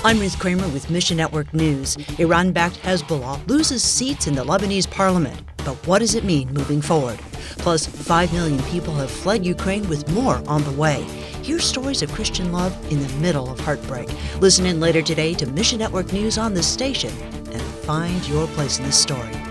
I'm Ruth Kramer with Mission Network News. Iran-backed Hezbollah loses seats in the Lebanese parliament. But what does it mean moving forward? Plus, 5 million people have fled Ukraine with more on the way. Hear stories of Christian love in the middle of heartbreak. Listen in later today to Mission Network News on this station and find your place in the story.